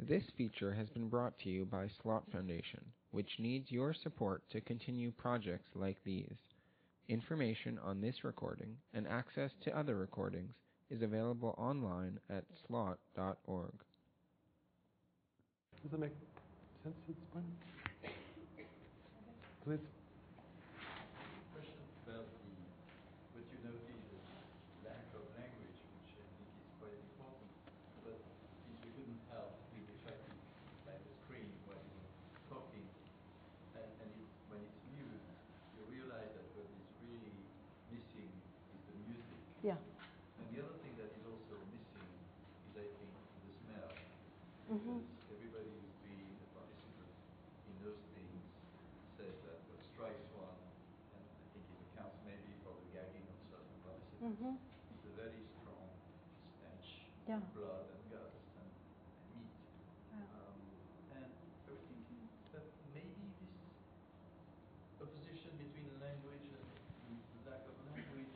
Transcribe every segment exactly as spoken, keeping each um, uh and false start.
This feature has been brought to you by Slot Foundation, which needs your support to continue projects like these. Information on this recording and access to other recordings is available online at slot dot org. Does that make sense at this point? Please. Question about the, what you noted is lack of language, which I think is quite important. But since we couldn't help being distracted by the screen while you're talking, and, and it, when it's mute, you realize that what is really missing is the music. Yeah. And the other thing that is also missing is, I think, the smell. Mm-hmm. Because everybody who's been a participant in those things says that what strikes one, and I think it accounts maybe for the gagging of certain participants, Mm-hmm. is a very strong stench Yeah. of blood and guts and, and meat. Yeah. Um, and I was thinking that maybe this opposition between language and the lack of language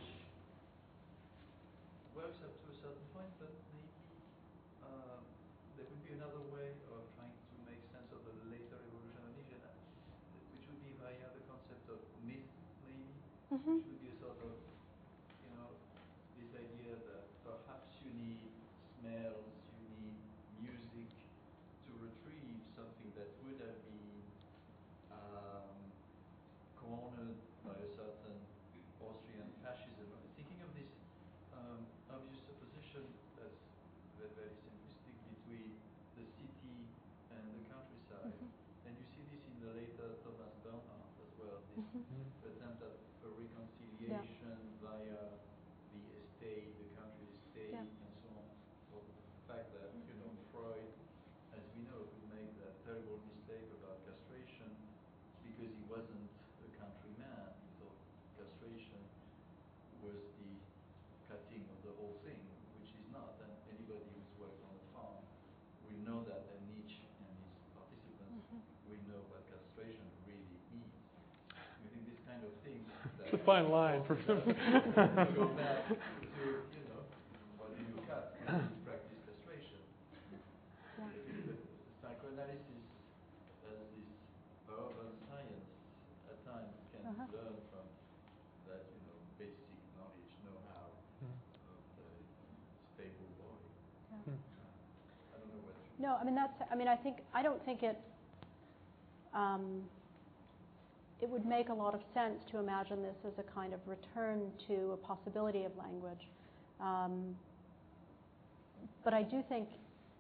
works up to a certain point, but maybe uh, there would be another way of trying to make sense of the later evolution of Nietzsche, which would be via the concept of myth, maybe, Mm-hmm. which would be a sort of, you know, this idea that perhaps you need smells, you need music to retrieve something that would have been um, cornered by a certain Austrian fascism. I'm thinking of this um, obvious opposition that's very, very simplistic between the city and the countryside. Mm-hmm. And you see this in the later Thomas Bernhard as well, this Mm-hmm. attempt at a reconciliation yeah. via the estate, the country estate, Yeah. and so on. Or the fact that, you know, Freud, as we know, could make that terrible mistake about castration because he wasn't a country man. He thought castration was the cutting of the whole thing, which is not. And anybody who's worked on a farm will know that, and Nietzsche and his participants Mm-hmm. will know what castration really means. I think this kind of thing. It's a fine line for to go back to, you know, what do you cut? How do you practice castration? Yeah. The psychoanalysis as this urban science at times can Uh-huh. learn from that, you know, basic knowledge, know-how Mm. of the stable boy. Yeah. Mm. I don't know what you. No, I mean that's. I mean, I think I don't think it. Um, it would make a lot of sense to imagine this as a kind of return to a possibility of language, um, but I do think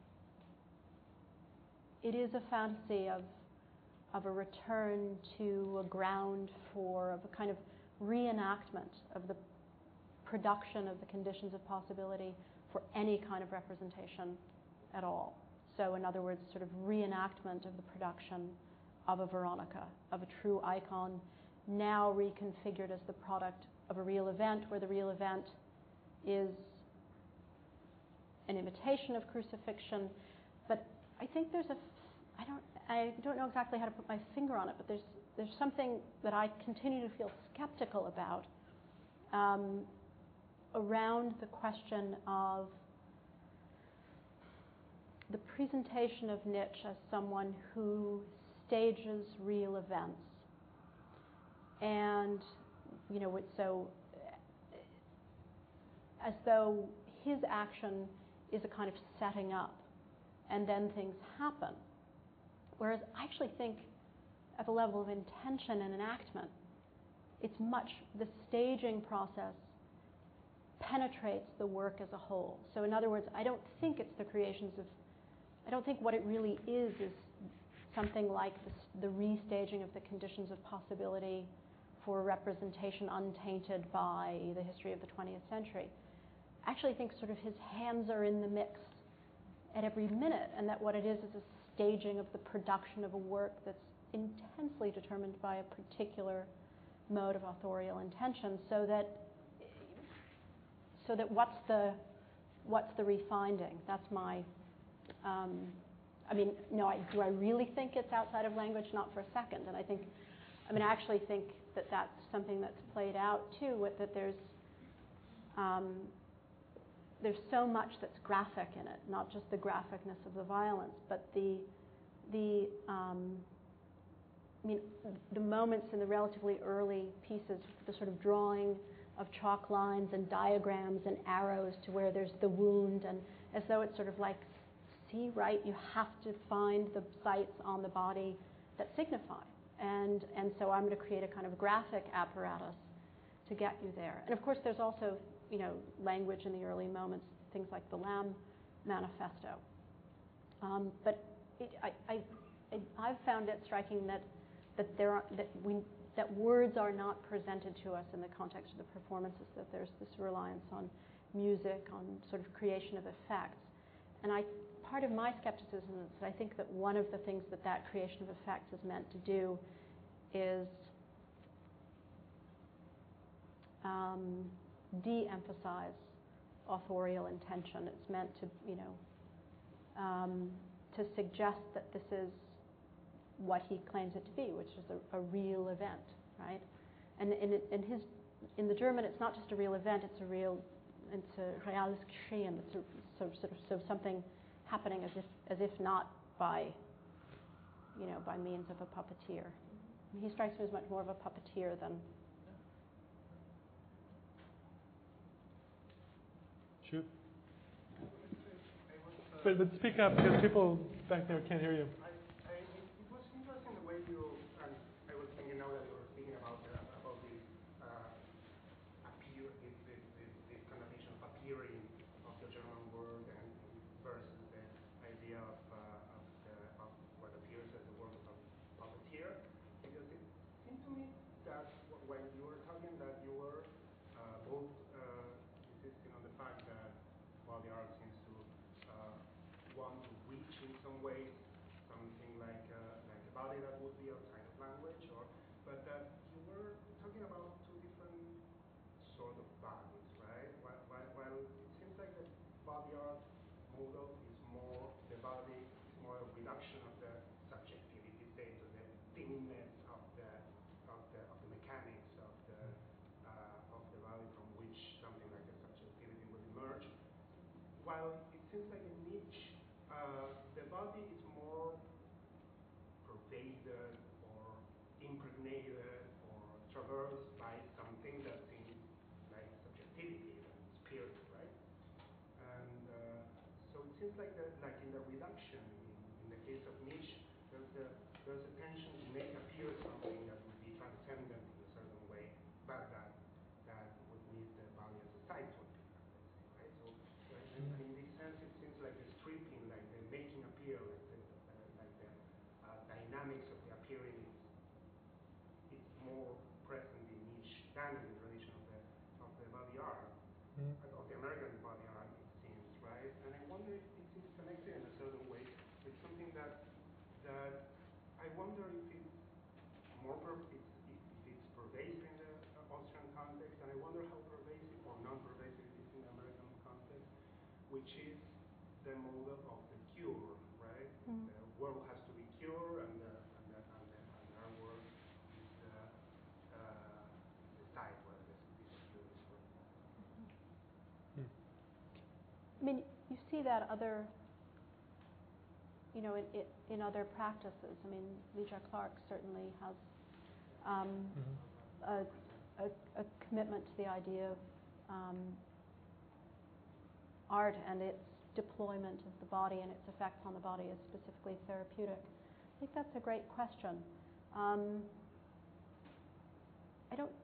it is a fantasy of of a return to a ground for of a kind of reenactment of the production of the conditions of possibility for any kind of representation at all. So in other words, sort of reenactment of the production of a Veronica, of a true icon, now reconfigured as the product of a real event, where the real event is an imitation of crucifixion. But I think there's a, I don't, I don't know exactly how to put my finger on it, but there's there's something that I continue to feel skeptical about um, around the question of the presentation of Nietzsche as someone who stages real events. And, you know, so as though his action is a kind of setting up and then things happen. Whereas I actually think at the level of intention and enactment, it's much, the staging process penetrates the work as a whole. So in other words, I don't think it's the creations of, I don't think what it really is is something like the, the restaging of the conditions of possibility for a representation untainted by the history of the twentieth century. I actually think sort of his hands are in the mix at every minute, and that what it is is a staging of the production of a work that's intensely determined by a particular mode of authorial intention, so that so that what's the what's the refinding? That's my um, I mean, no, I, do I really think it's outside of language? Not for a second. And I think, I mean, I actually think that that's something that's played out too, with, that there's, um, there's so much that's graphic in it, not just the graphicness of the violence, but the the um, I mean, the moments in the relatively early pieces, the sort of drawing of chalk lines and diagrams and arrows to where there's the wound, and as though it's sort of like, see, right, you have to find the sites on the body that signify. And, and so I'm going to create a kind of graphic apparatus to get you there. And of course, there's also, you know, language in the early moments, things like the Lamb Manifesto. Um, but it, I, I, I, I've found it striking that that there are, that we that words are not presented to us in the context of the performances. That there's this reliance on music, on sort of creation of effects. And I, part of my skepticism is that I think that one of the things that that creation of effects is meant to do is um, de-emphasize authorial intention. It's meant to, you know, um, to suggest that this is what he claims it to be, which is a, a real event, right? And in, in his, in the German, it's not just a real event; it's a real, it's a reales Geschehen. It's a, so sort of so something happening as if as if not by, you know, by means of a puppeteer. And he strikes me as much more of a puppeteer than. Shoot. But, but speak up because people back there can't hear you. I, I, it was interesting the way you, and I was thinking now that you were speaking about uh, about this uh, appear, this, this, this, this connotation of appearing of the German word and versus the idea of, uh, of, the, of what appears as the work of a puppeteer, because it seemed to me that when you were talking that you were uh, both uh, insisting on the fact that while the art seems to uh, want to reach in some ways something like uh, like a body that would be outside of language, or but that you were talking about two different sort of bodies, right? While, while, while it seems like the body art model is more the body is more a reduction of the subjectivity, say, to the thinness of the of the of the mechanics of the uh, of the body from which something like a subjectivity would emerge. While it seems like in Nietzsche, uh, the body is more pervaded or impregnated or traversed by something that seems like subjectivity and spirit, right? And uh, so it seems like that, like in the reduction, in, in the case of Nietzsche, there's a there's a tension to make appear something that would be transcendent in a certain way, but that that would need the body as a site to appear, right? So, and, and in this sense, it seems like the stripping, like the making appear, like the uh, like the uh, dynamics of the appearing is it's more present in Nietzsche than in the tradition of the of the body art, mm. of the American body art, it seems, right? And I wonder if it seems connected in a certain way with something that that I wonder if it's more per, it's, if, if it's pervasive in the uh, Austrian context, and I wonder how pervasive or non-pervasive it is in the American context, which is the model of the cure, right? Mm. The world has to be cured, and the, and the, and the, and our world is the, uh, the site where this, this cure is performed. Mm. I mean, you see that other, you know, in, in other practices. I mean, Leisha Clark certainly has um, mm-hmm. a, a, a commitment to the idea of um, art and its deployment of the body and its effects on the body as specifically therapeutic. I think that's a great question. Um, I don't,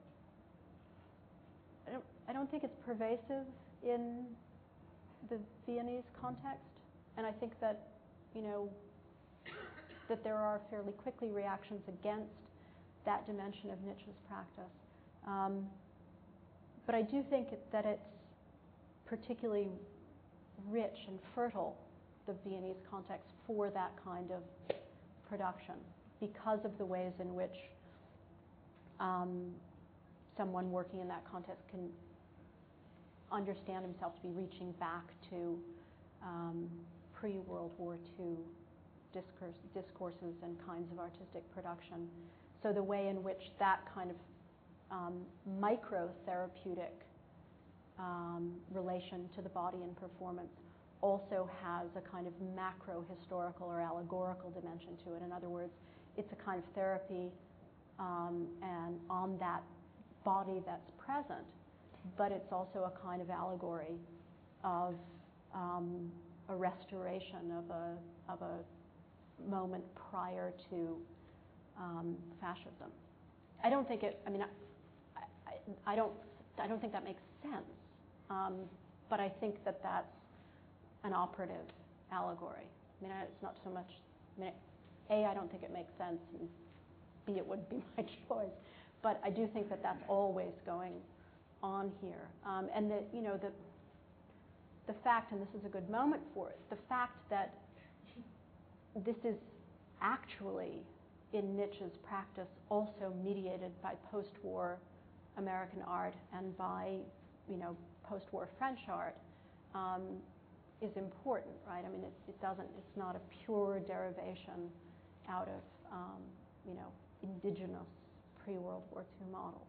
I don't, I don't think it's pervasive in the Viennese context, and I think that, you know, that there are fairly quickly reactions against that dimension of Nietzsche's practice. Um, but I do think it, that it's particularly rich and fertile, the Viennese context, for that kind of production, because of the ways in which um, someone working in that context can understand himself to be reaching back to um, pre-World War Two discourse, discourses and kinds of artistic production. So the way in which that kind of um, micro-therapeutic um, relation to the body in performance also has a kind of macro historical or allegorical dimension to it. In other words, it's a kind of therapy um, and on that body that's present, but it's also a kind of allegory of um, a restoration of a of a moment prior to um, fascism. I don't think it. I mean, I, I, I don't. I don't think that makes sense. Um, but I think that that's an operative allegory. I mean, it's not so much. I mean, A, I don't think it makes sense, and B, it wouldn't be my choice. But I do think that that's always going on here, um, and that you know the the fact, and this is a good moment for it, the fact that this is actually in Nietzsche's practice also mediated by post-war American art and by you know post-war French art um, is important, right? I mean, it, it doesn't. It's not a pure derivation out of um, you know indigenous pre-World War Two models.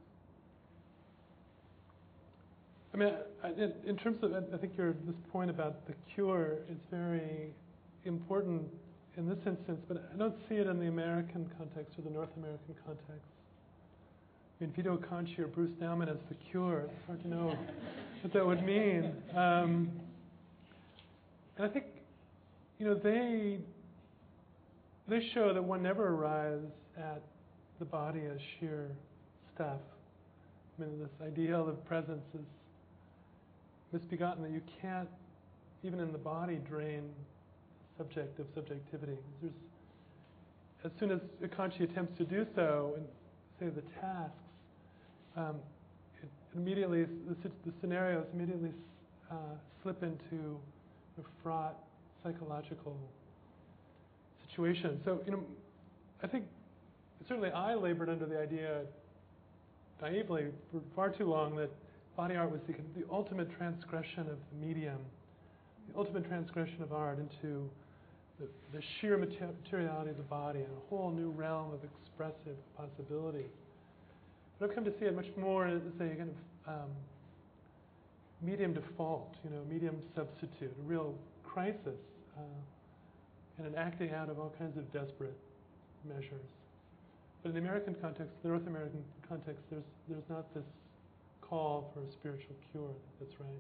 I mean, I, in, in terms of, I think your this point about the cure is very important in this instance, but I don't see it in the American context or the North American context. I mean, Vito Conchi or Bruce Nauman as the cure, it's hard to know what that would mean. Um, and I think, you know, they they show that one never arrives at the body as sheer stuff. I mean, this ideal of presence is misbegotten, that you can't, even in the body, drain subject of subjectivity. There's, as soon as Conchi attempts to do so, and say the tasks, um, it immediately, the, the scenarios immediately uh, slip into a fraught psychological situation. So, you know, I think certainly I labored under the idea, naively, for far too long, that body art was the, the ultimate transgression of the medium, the ultimate transgression of art into the, the sheer materiality of the body and a whole new realm of expressive possibility. But I've come to see it much more as a kind of um, medium default, you know, medium substitute, a real crisis, uh, and an acting out of all kinds of desperate measures. But in the American context, the North American context, there's there's not this call for a spiritual cure. That's right.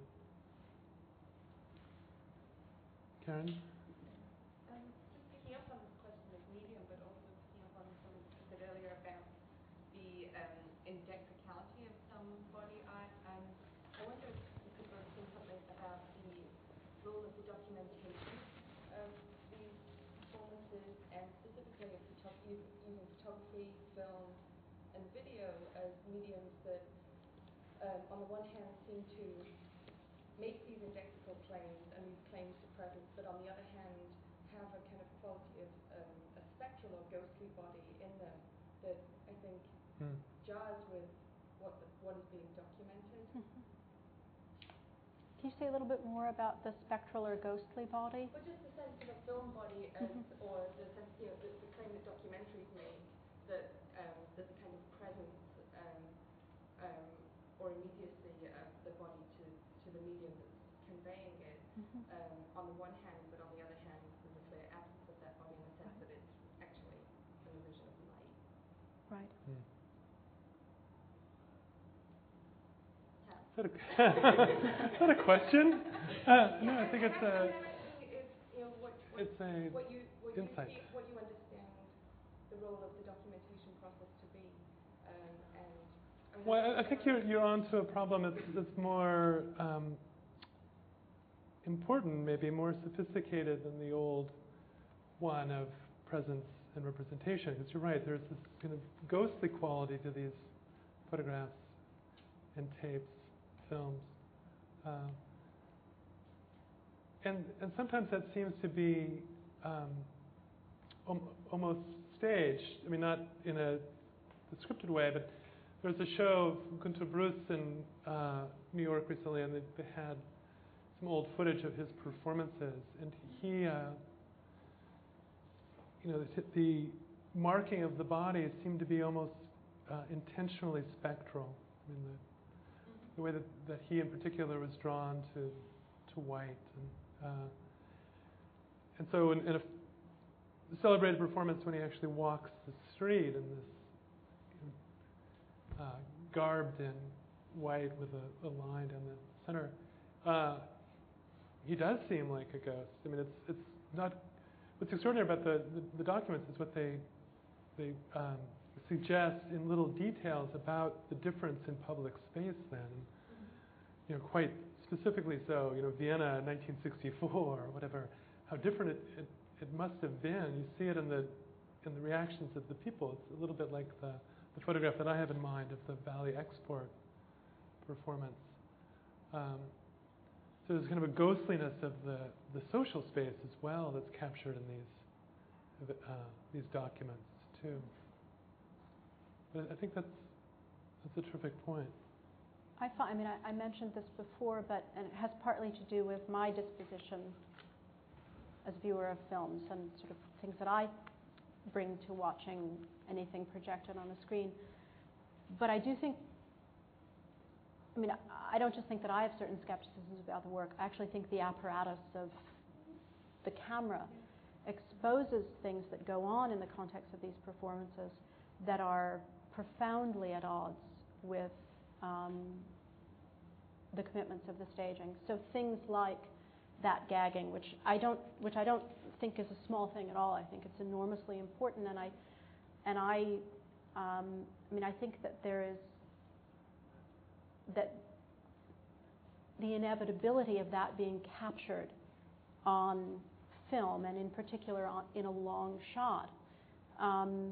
Karen? Um, just picking up on this question of medium, but also picking up on something you said earlier about the um, indexicality of some body art. Um, I wonder if people have seen something about the role of the documentation of these performances, and specifically of photog- using photography, film, and video as mediums that Um, on the one hand, seem to make these indexical claims and these claims to presence, but on the other hand, have a kind of quality of um, a spectral or ghostly body in them that I think Hmm. jars with what the, what is being documented. Mm-hmm. Can you say a little bit more about the spectral or ghostly body? But just the sense of a film body, as, Mm-hmm. or the sense, you know, the, the claim that documentaries make that um, there's a kind of presence. Um, um, or immediacy of the body to, to the medium that's conveying it, Mm-hmm. um, on the one hand, but on the other hand, there's a clear absence of that body in the sense that it's actually an illusion of light. Right. Hmm. Tap. Is that a, is that a question? Uh, no, I think it's a. I'm asking if, you know, what, what, It's a what you what you insight. see, what you understand the role of the documentation process to be, um, and. I mean, Well, I, I think you're you're onto a problem that's, that's more um, important, maybe more sophisticated than the old one of presence and representation. Because you're right, there's this kind of ghostly quality to these photographs and tapes, films, uh, and and sometimes that seems to be um, om- almost staged. I mean, not in a scripted way, but there was a show of Gunter Bruce in uh, New York recently, and they, they had some old footage of his performances, and he, uh, you know, the, the marking of the body seemed to be almost uh, intentionally spectral. I mean, the way that, that he in particular was drawn to to white. And, uh, and so in, in a celebrated performance when he actually walks the street in this uh, garbed in white with a, a line down the center, uh, he does seem like a ghost. I mean, it's it's not. What's extraordinary about the, the, the documents is what they they um, suggest in little details about the difference in public space then. You know, quite specifically so, you know, Vienna in nineteen sixty-four or whatever, how different it, it, it must have been. You see it in the in the reactions of the people. It's a little bit like the, the photograph that I have in mind of the Valley Export performance. Um, so there's kind of a ghostliness of the, the social space as well that's captured in these uh, these documents too. But I think that's that's a terrific point. I, find, I mean, I, I mentioned this before, but and it has partly to do with my disposition as a viewer of films and sort of things that I bring to watching anything projected on a screen. But I do think, I mean, I don't just think that I have certain skepticisms about the work. I actually think the apparatus of the camera exposes things that go on in the context of these performances that are profoundly at odds with Um, the commitments of the staging. So things like that gagging, which I don't, which I don't think is a small thing at all. I think it's enormously important, and I, and I, um, I mean, I think that there is that the inevitability of that being captured on film, and in particular on, in a long shot, um,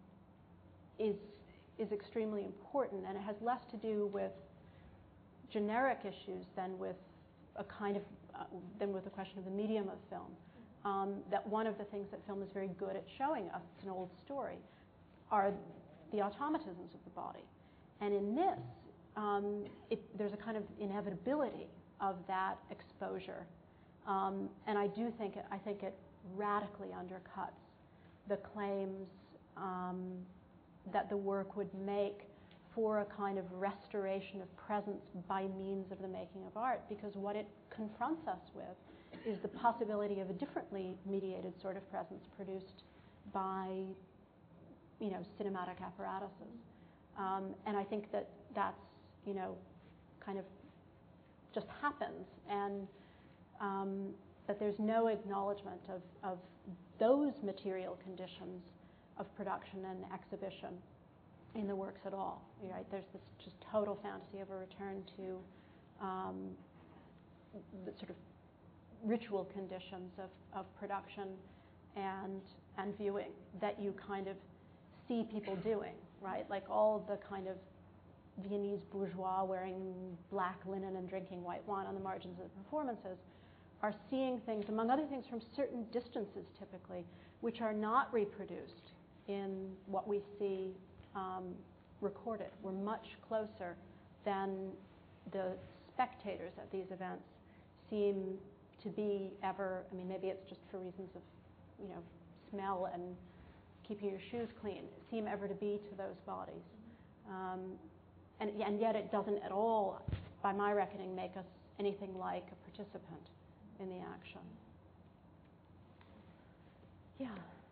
is. is extremely important, and it has less to do with generic issues than with a kind of uh, than with the question of the medium of film. Um, that one of the things that film is very good at showing us, it's an old story, are the automatisms of the body, and in this, um, it, there's a kind of inevitability of that exposure, um, and I do think it, I think it radically undercuts the claims. Um, that the work would make for a kind of restoration of presence by means of the making of art, because what it confronts us with is the possibility of a differently mediated sort of presence produced by, you know, cinematic apparatuses. Um, and I think that that's, you know, kind of just happens, and um, that there's no acknowledgement of, of those material conditions of production and exhibition in the works at all. Right? There's this just total fantasy of a return to um, the sort of ritual conditions of, of production and and viewing that you kind of see people doing, right? Like all the kind of Viennese bourgeois wearing black linen and drinking white wine on the margins of the performances are seeing things, among other things, from certain distances typically, which are not reproduced in what we see um, recorded. We're much closer than the spectators at these events seem to be ever. I mean, maybe it's just for reasons of, you know, smell and keeping your shoes clean, seem ever to be to those bodies. Um, and, and yet it doesn't at all, by my reckoning, make us anything like a participant in the action. Yeah.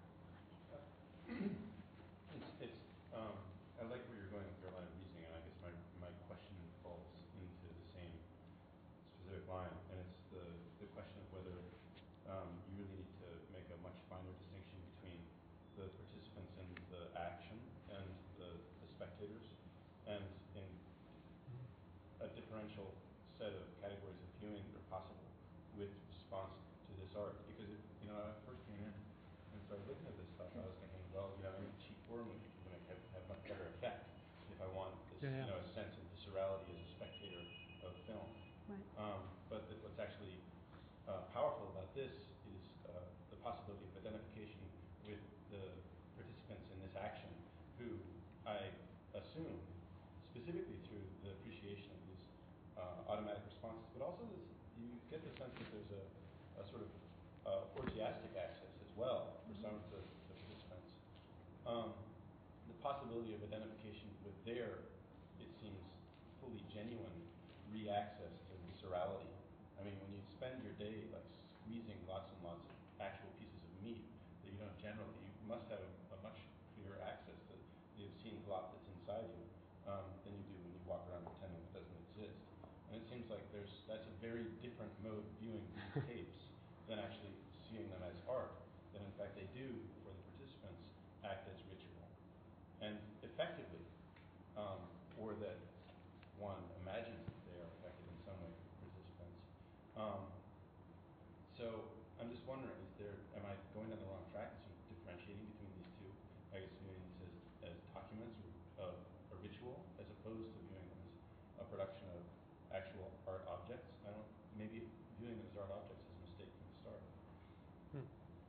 It's, it's, um, I like where you're going with your line of reasoning, and I guess my, my question falls into the same specific line, and it's the, the question of whether um, you really need to make a much finer distinction between the participants in the action and the, the spectators, and in a differential set of categories of viewing that are possible with response to this art. Because, it, you know, I first came in and started looking at this stuff, I was thinking, well, you know, any cheap horror movie can make have, have much better effect if I want this, yeah, yeah. you know, a sense of viscerality as a spectator of film. Right. Um, but the, what's actually uh, powerful about this is uh, the possibility of identification with the participants in this action, who I assume, specifically through the appreciation of these uh, automatic responses, but also this, you get the sense that there's a, a sort of uh, orgiastic access as well for some of the, the participants. Um, the possibility of identification with their, it seems, fully genuine re-access to viscerality. I mean, when you spend your day like squeezing lots and lots of actual pieces of meat that you don't generally, you must have a much clearer access to the obscene glop that's inside you um, than you do when you walk around pretending it doesn't exist. And it seems like there's that's a very different mode of viewing these tapes than actually seeing them as art. That in fact they do, for the participants, act as ritual. And effectively, um, or that one imagines that they are effective in some way for the participants. Um, so I'm just wondering, is there, am I going down the wrong track in sort of differentiating between these two? I guess viewing these as, as documents of a ritual as opposed to viewing them as a production of actual art objects? I don't, maybe viewing them as art objects is a mistake from the start. Hmm.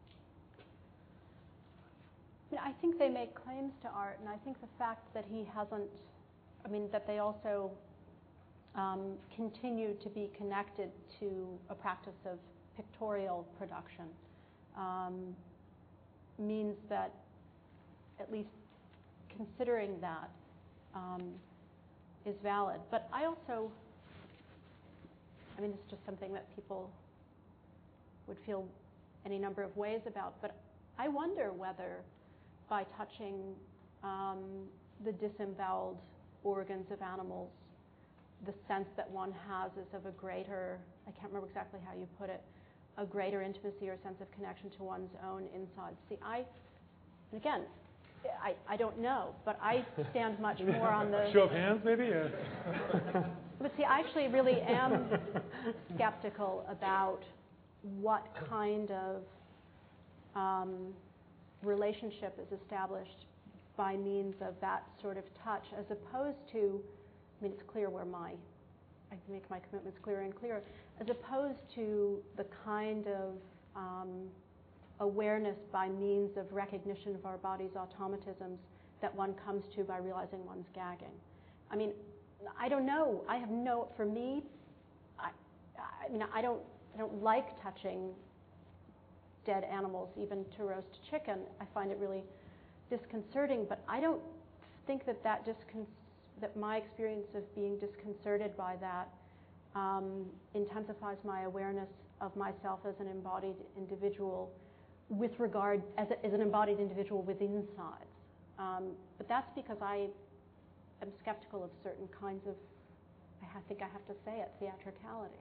I think they make claims to art, and I think the fact that he hasn't, I mean, that they also um, continue to be connected to a practice of pictorial production um, means that at least considering that um, is valid. But I also, I mean, it's just something that people would feel any number of ways about, but I wonder whether by touching um, the disemboweled organs of animals, the sense that one has is of a greater, I can't remember exactly how you put it, a greater intimacy or sense of connection to one's own insides. See, I, and again, I, I don't know, but I stand much more on the... Show of hands, maybe? Or but see, I actually really am skeptical about what kind of um, relationship is established by means of that sort of touch, as opposed to, I mean, it's clear where my, I can make my commitments clearer and clearer, as opposed to the kind of um, awareness by means of recognition of our body's automatisms that one comes to by realizing one's gagging. I mean, I don't know. I have no, for me, I, I mean, I don't, I don't like touching dead animals, even to roast chicken. I find it really disconcerting, but I don't think that that, discon- that my experience of being disconcerted by that um, intensifies my awareness of myself as an embodied individual with regard, as, a, as an embodied individual with insides. Um, but that's because I am skeptical of certain kinds of, I ha- think I have to say it, theatricality.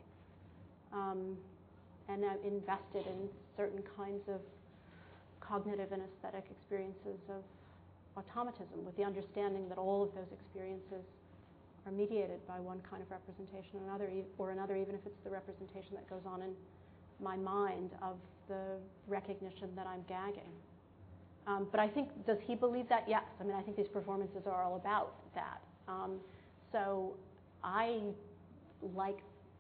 Um, and I'm invested in certain kinds of cognitive and aesthetic experiences of automatism, with the understanding that all of those experiences are mediated by one kind of representation or another, or another, even if it's the representation that goes on in my mind of the recognition that I'm gagging. Um, but I think, does he believe that? Yes. I mean, I think these performances are all about that. Um, so I like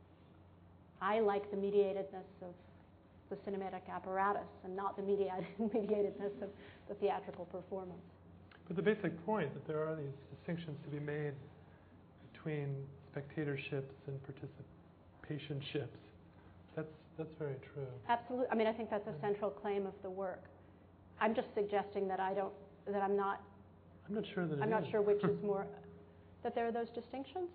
I like the mediatedness of the cinematic apparatus and not the mediated, mediatedness of the theatrical performance. But the basic point that there are these distinctions to be made between spectatorships and participationships, that's that's very true. Absolutely. I mean, I think that's a central claim of the work. I'm just suggesting that I don't, that I'm not. I'm not sure that. It I'm is. not sure which is more. That there are those distinctions.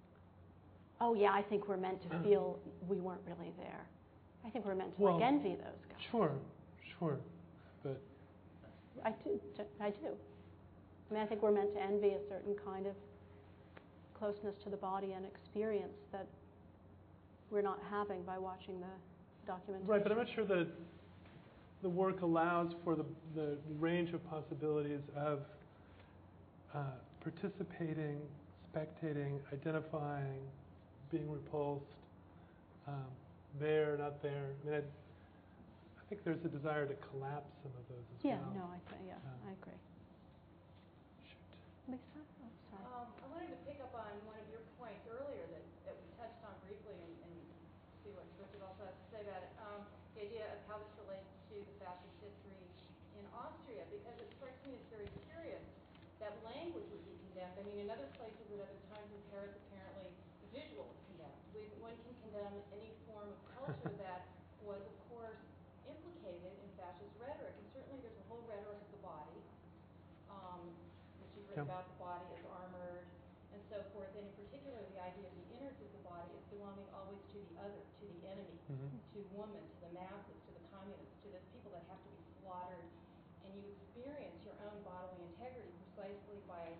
Oh yeah, I think we're meant to feel we weren't really there. I think we're meant to well, like envy those guys. Sure, sure, but I do. I do. I mean, I think we're meant to envy a certain kind of closeness to the body and experience that we're not having by watching the documentation. Right, but I'm not sure that the work allows for the, the range of possibilities of uh, participating, spectating, identifying, being repulsed, um, there, not there. I mean, I, I think there's a desire to collapse some of those as yeah, well. no, I th- yeah, Um, I agree. Shoot. Lisa? Oh, sorry. Um, I wanted to pick up on one of your points earlier that, that we touched on briefly and, and see what Richard also has to say about it. Um, the idea of how this relates to the fascist history in Austria, because it strikes me as very curious that language would be condemned. I mean, in other places at other times in Paris, apparently the visual is condemned. We, one can condemn any form of culture that was, of course, implicated in fascist rhetoric. And certainly there's a whole rhetoric of the body, um, which you've written Yeah. about the body as armored and so forth, and in particular the idea of the innards of the body belonging always to the other, to the enemy, Mhm. to woman, to the masses, to the communists, to the people that have to be slaughtered. And you experience your own bodily integrity precisely by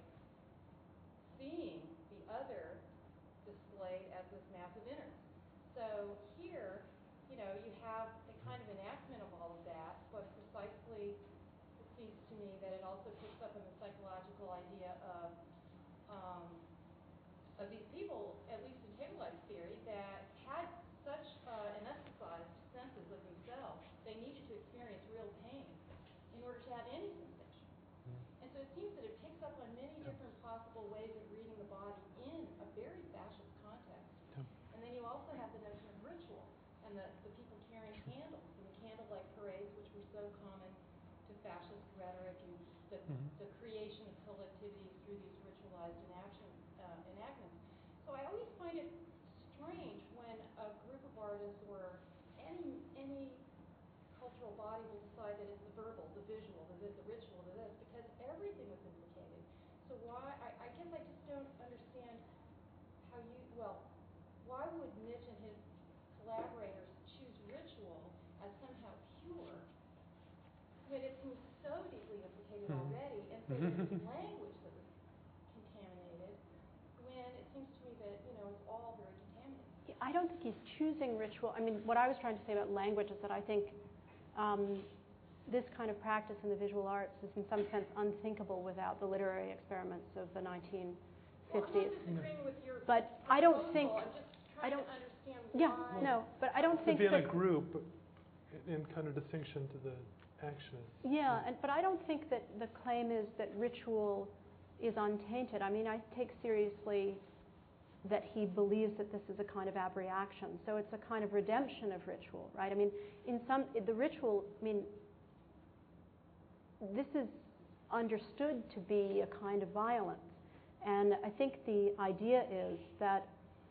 seeing the other displayed as this massive innards. So here, you know, you have a kind of enactment of all of that, but precisely it seems to me that it also picks up on the psychological idea of um, of these people, at least in Hegelites theory, that had such uh, anesthetized senses of themselves, they needed to experience real pain in order to have any sensation. And so it seems that it picks up on many different possible ways of reading the body in a very fascist context. And then you also have the notion of ritual and the, the people carrying candles and the candlelight parades, which were so common to fascist rhetoric, and the, Mhm. the creation of collectivities through these ritualized enaction, uh, enactments. So I always find it strange when a group of artists or any any cultural body will decide that it's the verbal, the visual, the this, the ritual, the this, because everything was implicated. So why, I, I guess I just don't understand how you, well, why would Mitch and his collaborators choose ritual as somehow pure when it seems so deeply implicated Mhm. already, and say that it's language that was contaminated, when it seems to me that, you know, it's all very contaminated. I don't think he's choosing ritual. I mean, what I was trying to say about language is that I think um, this kind of practice in the visual arts is in some sense unthinkable without the literary experiments of the nineteen fifties. Well, I'm not disagreeing with your But I don't proposal. think- I'm just I trying don't- to understand Yeah, why. no, but I don't To think be in a that. group in kind of distinction to the actionists. Yeah, and, but I don't think that the claim is that ritual is untainted. I mean, I take seriously that he believes that this is a kind of abreaction. So it's a kind of redemption of ritual, right? I mean, in some, the ritual, I mean, this is understood to be a kind of violence. And I think the idea is that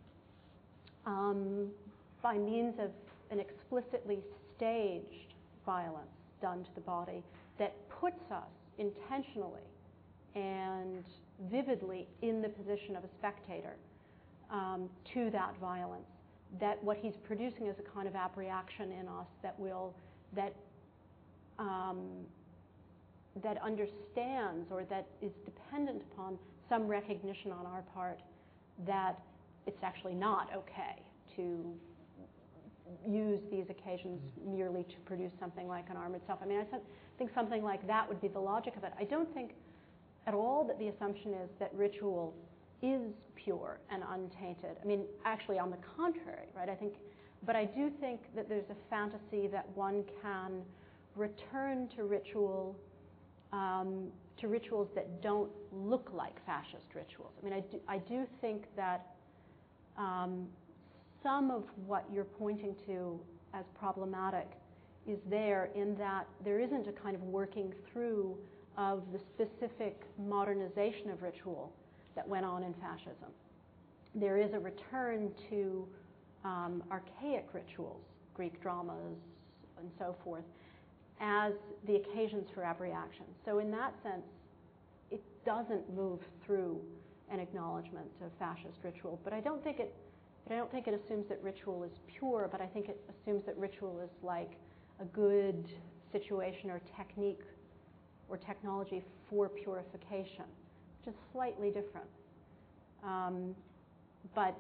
um, by means of an explicitly staged violence done to the body that puts us intentionally and vividly in the position of a spectator um, to that violence, that what he's producing is a kind of abreaction in us that will, that um, that understands or that is dependent upon some recognition on our part that it's actually not okay to use these occasions merely to produce something like an arm itself. I mean, I think something like that would be the logic of it. I don't think at all that the assumption is that ritual is pure and untainted. I mean, actually, on the contrary, right? I think, but I do think that there's a fantasy that one can return to ritual, um, to rituals that don't look like fascist rituals. I mean, I do, I do think that um, some of what you're pointing to as problematic is there in that there isn't a kind of working through of the specific modernization of ritual that went on in fascism. There is a return to um, archaic rituals, Greek dramas and so forth, as the occasions for abreaction. So in that sense, it doesn't move through an acknowledgement of fascist ritual. But I don't think it But I don't think it assumes that ritual is pure, but I think it assumes that ritual is like a good situation or technique or technology for purification, which is slightly different. Um, but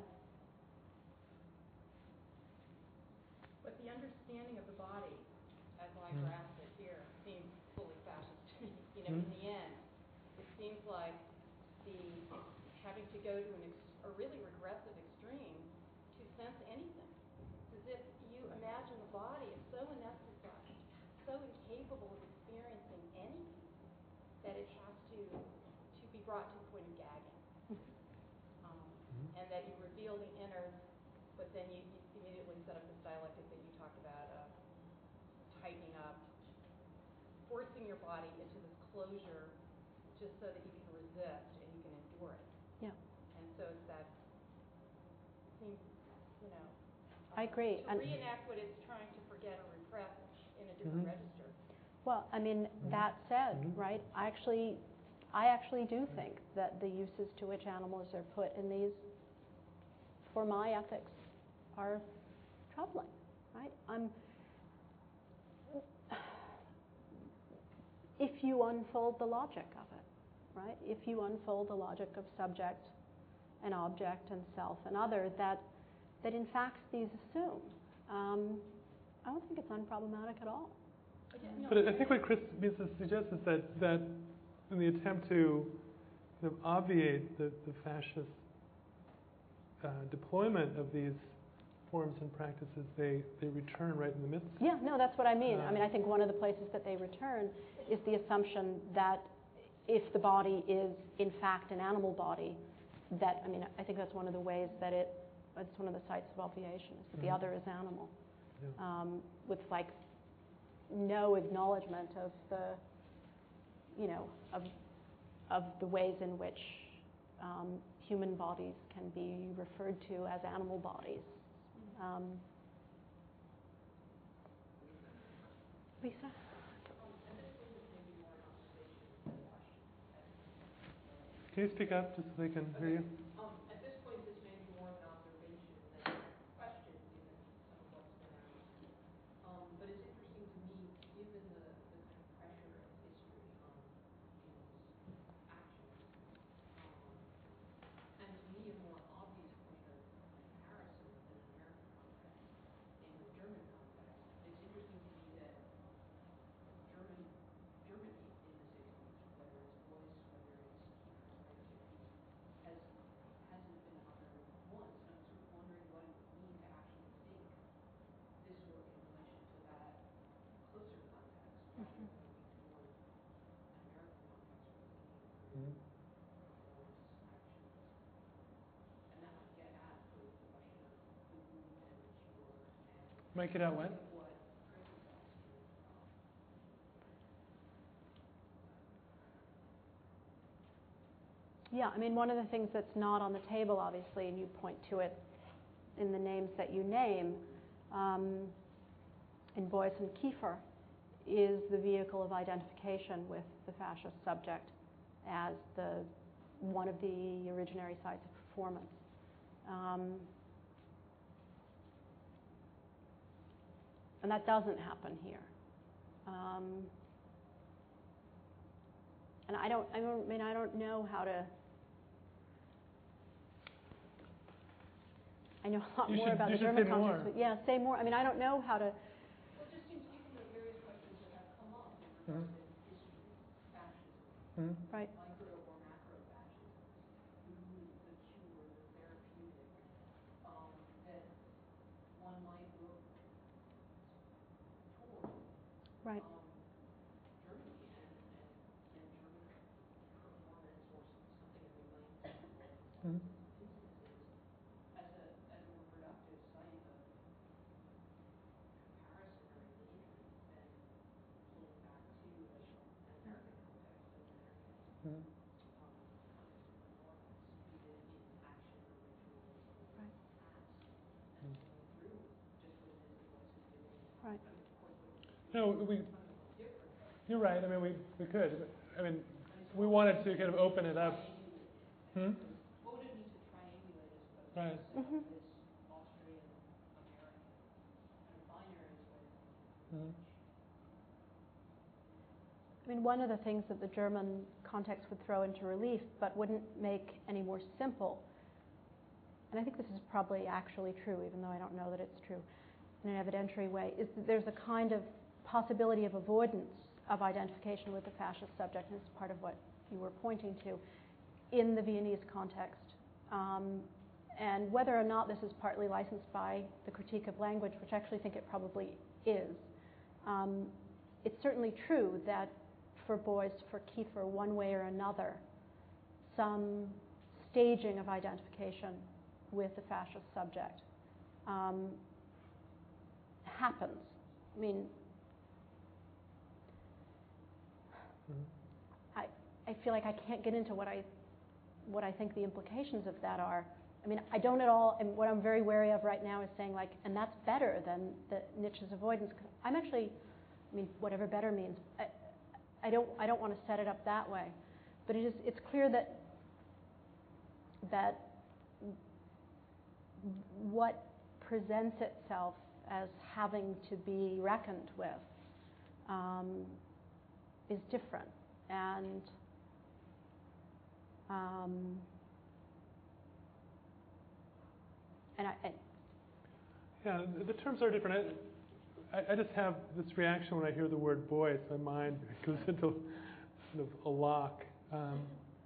But the understanding of the body, as I Mm. grasp it here, seems fully fascist to me. You know, Mm. in the end, it seems like the having to go to an ex- a really regressive extreme to sense anything. It's as if you imagine the body is so anesthetized, so incapable of experiencing anything, that it has to to be brought to the point of gagging. Um, Mhm. and that you reveal the innards, but then you, you immediately set up this dialectic that you talked about of tightening up, forcing your body into this closure just so that you can resist and you can endure it. yeah, And so it's that, it seems, you know, I agree. to And- reenact what it's trying to forget or repress in a different Mhm. register. well, I mean, that said, Mhm. right, I actually, I actually do think that the uses to which animals are put in these, for my ethics, are troubling, right? Um, if you unfold the logic of it, right? If you unfold the logic of subject and object and self and other that that in fact these assume, um, I don't think it's unproblematic at all. But I think what Chris means to suggest is that, that in the attempt to kind of obviate the, the fascist uh, deployment of these forms and practices, they, they return right in the midst. Yeah, no, that's what I mean. Uh, I mean, I think one of the places that they return is the assumption that if the body is in fact an animal body, that, I mean, I think that's one of the ways that it, it's one of the sites of obviation, is that Mhm. the other is animal, Yeah. um, with like no acknowledgement of the, you know, of, of the ways in which um, human bodies can be referred to as animal bodies. Um, Lisa? Can you speak up just so they can hear you? Um, at this point, this may be more of an observation than a question, given some of what's been asked. Um, but it's interesting to me, given the, the kind of pressure of history on people's actions. Um, and to me, a more obvious point of comparison within an American context and the German context. It's interesting to me that German, Germany in the sixties, whether it's Beuys, whether it's Kiefer's later fifties, has, hasn't been honored once. And I'm sort of wondering what it would mean to actually think this work in relation to that closer context, rather than looking toward an American context where we're thinking through performance, actions. And that might get at the, the question of the wound and the cure and Might get out what? what Chris is asking. Um, Yeah, I mean, one of the things that's not on the table, obviously, and you point to it in the names that you name, um, in Beuys and Kiefer, is the vehicle of identification with the fascist subject as the one of the originary sites of performance. Um, and that doesn't happen here. Um, and I don't, I don't, I mean, I don't know how to. I know a lot You more should- about you the should German say context, more. but yeah, say more. I mean, I don't know how to. Well, just in given the various questions that have come up in regard Mhm. to history of fascism, Mhm. Right. micro or macro fascism, the wound, the cure, the therapeutic, um, that one might look toward Right. um, Germany and, and, and German performance or something of the Lang Mhm. instances as a, as a more productive site of comparison or engagement than pulling back to an, an American context, an American Mhm. um, context of performance, either in action or rituals or Right. acts, and pulling through just what it is that Beuys is doing. Right. I mean, of course, what he's No, doing we, is fundamentally different, but you're right. I mean, we, we could. I mean, I mean, so we what would wanted it to mean kind of open it up. triangulate it? Hmm? What would it mean to triangulate as opposed Right. to set Mhm. up this Austrian, American kind of binary way of thinking through Mhm. which I mean, one of the things that the German context would throw into relief, but wouldn't make any more simple, and I think this is probably actually true, even though I don't know that it's true in an evidentiary way, is that there's a kind of possibility of avoidance of identification with the fascist subject, and this is part of what you were pointing to, in the Viennese context. Um, and whether or not this is partly licensed by the critique of language, which I actually think it probably is, um, it's certainly true that for Beuys, for Kiefer, one way or another, some staging of identification with the fascist subject um, happens. I mean, Mhm. I, I feel like I can't get into what I, what I think the implications of that are. I mean, I don't at all, and what I'm very wary of right now is saying like, and that's better than the Nietzsche's avoidance. 'Cause I'm actually, I mean, whatever better means, I, I don't, I don't want to set it up that way. But it is, it's clear that, that what presents itself as having to be reckoned with um, is different. And um, and I, I yeah, the terms are different. I, I just have this reaction when I hear the word boy. So my mind goes into sort of a lock. Um,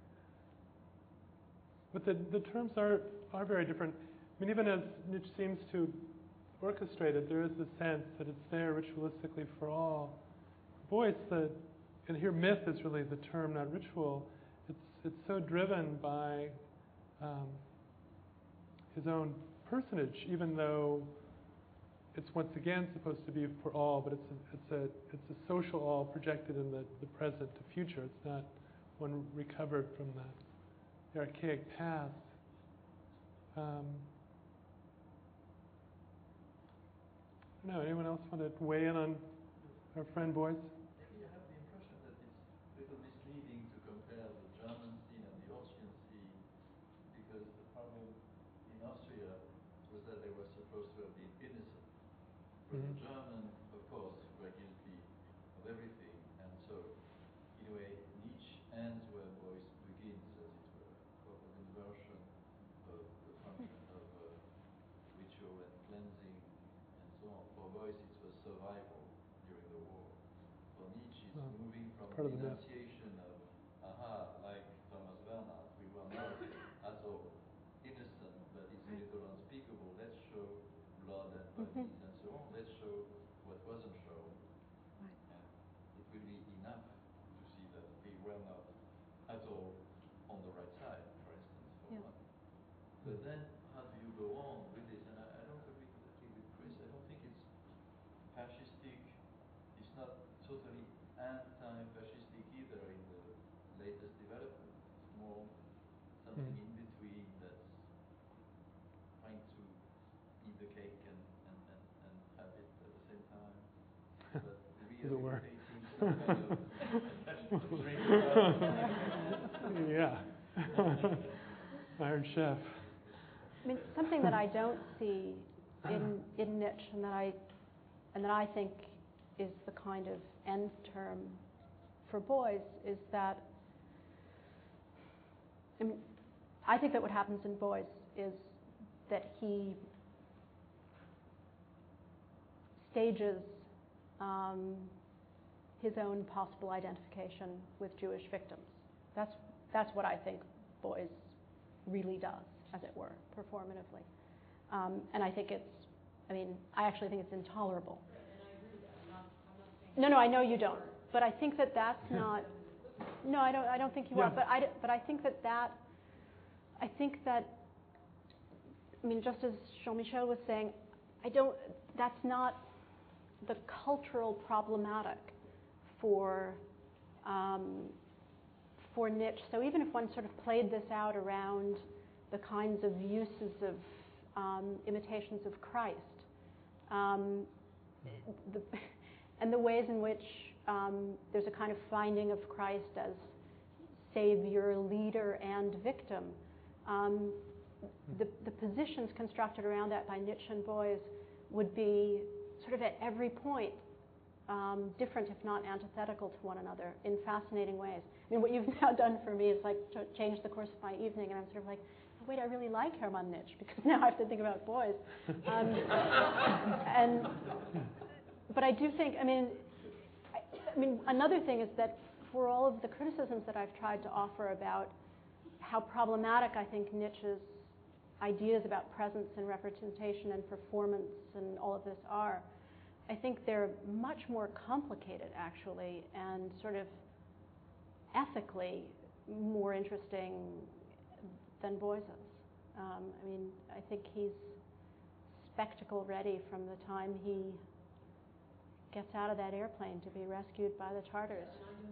but the, the terms are, are very different. I mean, even as Nietzsche seems to orchestrate it, there is the sense that it's there ritualistically for all. Boys, the, and here myth is really the term, not ritual. It's it's so driven by um, his own personage, even though it's once again supposed to be for all, but it's a, it's a it's a social all projected in the, the present to future. It's not one recovered from the, the archaic past. Um, I don't know, anyone else want to weigh in on our friend Boyce? Maybe I have the impression that it's a little misleading to compare the German scene and the Austrian scene, because the problem in Austria was that they were supposed to have been innocent. For Mm-hmm. the German, of course, were guilty of everything, and so, in a way, Nietzsche ends where Boyce begins, as it were, sort of inversion of the function of uh, ritual and cleansing and so on. For Boyce, it was survival during the war. For Nietzsche, it's Oh, moving from part of the myth. denunciation of, aha, like Thomas Bernhard, we were not at all innocent, but it's a little unspeakable. Let's show blood and bodies Mhm. and so on. Let's show what wasn't shown. Right. And it will be enough to see that we were not at all on the right side, for instance, for Yeah. one. But then, how do you go on with this? And I, I don't agree completely with Chris. I don't think it's fascistic. It's not totally anti-fascistic either in the latest development. It's more something Mm. in between that's trying to eat the cake and, and, and, and have it at the same time. But As it were. rehabilitating some kind of drink. Yeah. Iron Chef. I mean, something that I don't see in in Nietzsche, and that I and that I think is the kind of end term for Boyce, is that I mean, I think that what happens in Boyce is that he stages um, his own possible identification with Jewish victims. That's that's what I think Boyce really does, as it were, performatively. Um, and I think it's, I mean, I actually think it's intolerable. Right, and I agree with that. I'm not, I'm not saying. No, no, I know you don't. But I think that that's not. No, I don't. I don't think you Yeah. are. But I. d- But I think that that. I think that. I mean, just as Jean-Michel was saying, I don't. That's not the cultural problematic for. Um, for Nietzsche. So even if one sort of played this out around the kinds of uses of um, imitations of Christ, um, the, and the ways in which um, there's a kind of finding of Christ as savior, leader, and victim, um, the, the positions constructed around that by Nietzsche and Boyce would be sort of at every point Um, different, if not antithetical to one another, in fascinating ways. I mean, what you've now done for me is like to change the course of my evening, and I'm sort of like, oh, wait, I really like Hermann Nietzsche, because now I have to think about Boyce. Um, and, but I do think, I mean, I, I mean, another thing is that for all of the criticisms that I've tried to offer about how problematic I think Nietzsche's ideas about presence and representation and performance and all of this are, I think they're much more complicated, actually, and sort of ethically more interesting than Boyce's. Um, I mean, I think he's spectacle ready from the time he gets out of that airplane to be rescued by the Tartars.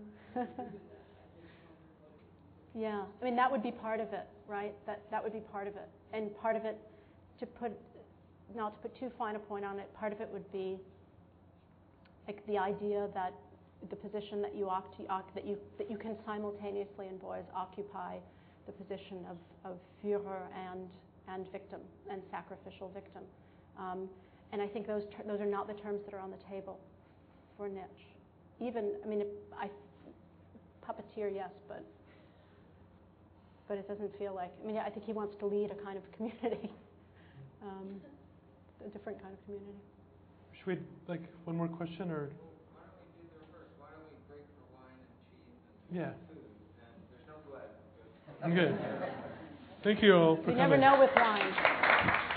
Yeah, I mean, that would be part of it, right? That that would be part of it. And part of it, to put, not to put too fine a point on it, part of it would be like the idea that the position that you oct- that you that you can simultaneously in Boyce occupy the position of, of Führer and and victim and sacrificial victim, Um, and I think those ter- those are not the terms that are on the table for niche. Even, I mean, if I puppeteer, yes, but but it doesn't feel like. I mean, I think he wants to lead a kind of community, um, a different kind of community. Should we like one more question or? Why don't we do the reverse? Why don't we break for wine and cheese and Yeah. food? And there's no blood. Good. Thank you all for You coming. never know with wine.